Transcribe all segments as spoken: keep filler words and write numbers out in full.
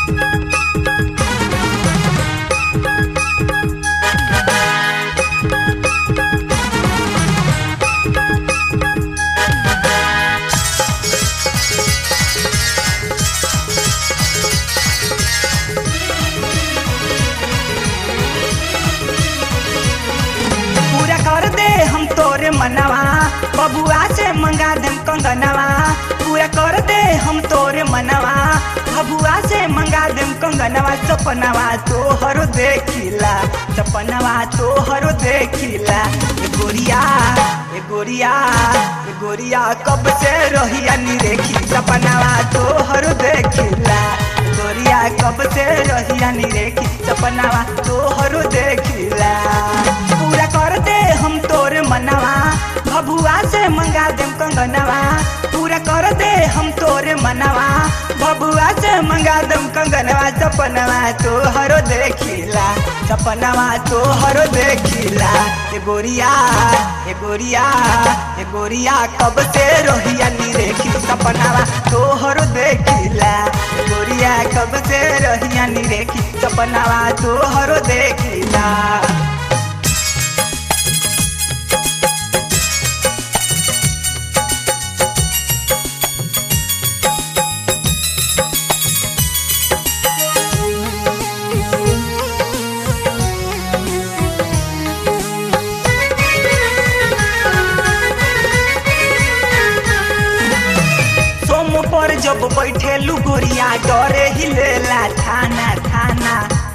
मनवा बबुआ से मंगा देम कंगनवा पूरा कर दे हम तोरे मनवा बबुआ से मंगा देम कंगनवा सपनवा तोहरो देखिला सपनवा तोहरो देखिला ए गोरिया ए गोरिया ए गोरिया कब से रहिया नी देखी सपनवा तोहरो देखिला गोरिया कब से रहिया नी देखी सपनवा तोहरो देखिला पूरा कर दे हम तोरे मनवा बबुआ से मंगा देम कंगनवा पूरा कर दे हम तोरे मनवा बबुआ से मंगा देम कंगनवा सपनवा तोहरो देखिला सपनवा तोहरो देखिला ए गोरिया ए गोरिया ए गोरिया कब से रहिया नी देखी सपनवा तोहरो देखिला ए गोरिया कब से रहिया नी देखी सपनवा तोहरो देखिला। पर जब बैठे लुगोरिया डरे हिलेला थाना थाना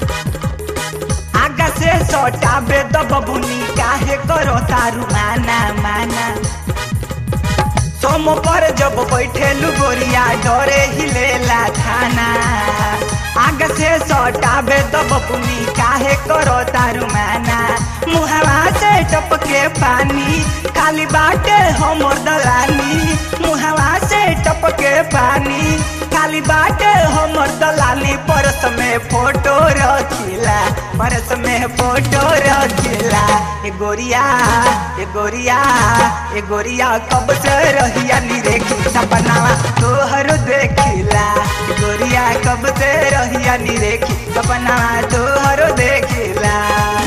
आगा से सटाबे द बबुनी काहे करो तारू माना माना सोम पर जब बैठे लुगोरिया डरे हिलेला थाना आगा से सटाबे द बबुनी काहे करो तारू माना मुहवा से टपके पानी खाली बाटे हमर दलानी मुहवा से टपके पानी खाली बाटे हमर दलाली परस में फोटो रखिला परस में फोटो रखिला ए गोरिया ए गोरिया ए गोरिया कब से रहिया नी देखी सपनावा तोहरो देखिला ए गोरिया कब से रहिया नी देखी सपनावा तोहरो देखिला।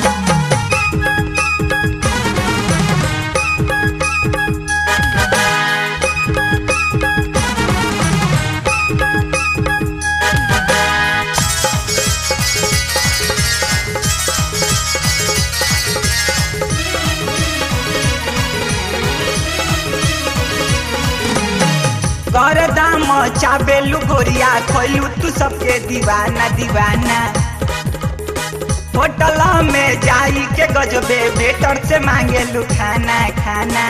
कर दाम चाबेलू गोरिया खोलू तू सबके दीवाना दीवाना होटल में जाई के गजबे बेटर से मांगेलू खाना खाना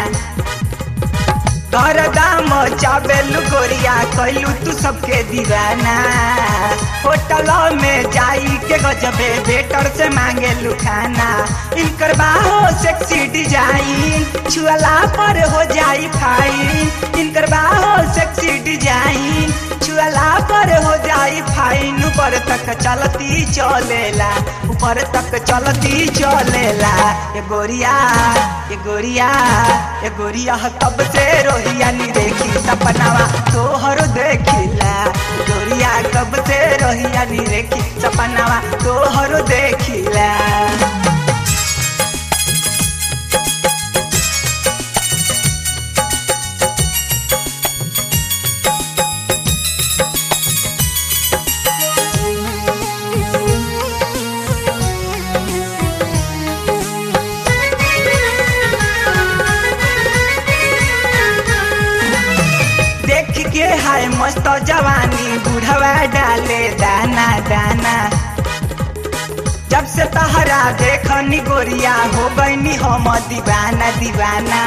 कर दाम चाबेलू गोरिया खोलू तू सबके दीवाना होटल में जाई के गजबे बेटर से मांगेलू खाना इनकर बाहो सेक्सी डिजाइन छुअला पर हो जाई फाइन इनकर बाहो सेक्सी डिजाइन छुअला पर हो जाई फाइन ऊपर तक चलती चलेला ऊपर तक चलती चलेला ए गोरिया ए गोरिया ए गोरिया कब से रोहिया नी देखी सपनावा तोहरो देखिला गोरिया कब से रोहिया नी देखी सपनावा तोहरो देखिला। हाय मस्त जवानी बुढ़वा डाले दाना दाना जब से तहरा देखनी गोरिया हो गईनी हम दीवाना दीवाना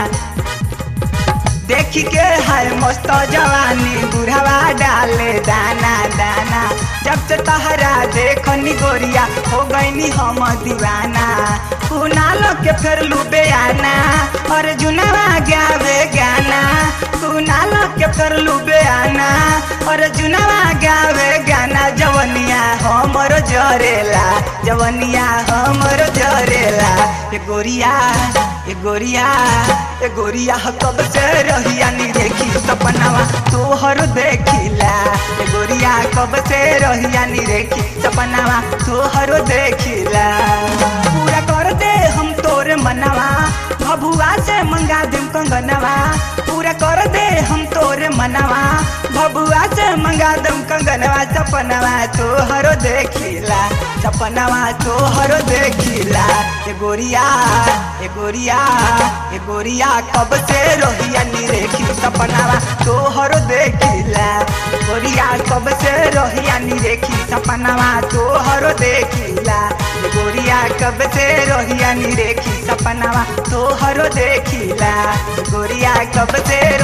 देखी के हाय मस्त जवानी बुढ़वा डाले दाना दाना जब से तहरा देखनी गोरिया हो गईनी हम दीवाना कुनाल के फिर लुबे आना और जुनवा गावे गाना कुनाल के फिर लुबे आना और जुनवा गावे गाना जवनिया हमर जरेला जवनिया हमर जरेला ए गोरिया ए गोरिया ए गोरिया कब से रहिया नी देखी सपनावा तोहर देखिला ए गोरिया कब से रहिया नी देखी सपनावा तोहर देखिला पूरा कर दे हम तोरे मनवा भभुआ से मंगा देम कंगनवा पूरा कर दे हम तोरे मनवा भभुआ से मंगा देम कंगनवा सपनावा तोहर देखिला सपनावा तोहर देखिला ए गोरिया ए गोरिया ए गोरिया कब से रहिया नी देखी सपनावा तोहर देखिला गोरिया कब से रहिया नी देखी सपनावा तोहर देखिला गोरिया कब से रहिया नी देखी सपनावा तोहर देखिला गोरिया कब से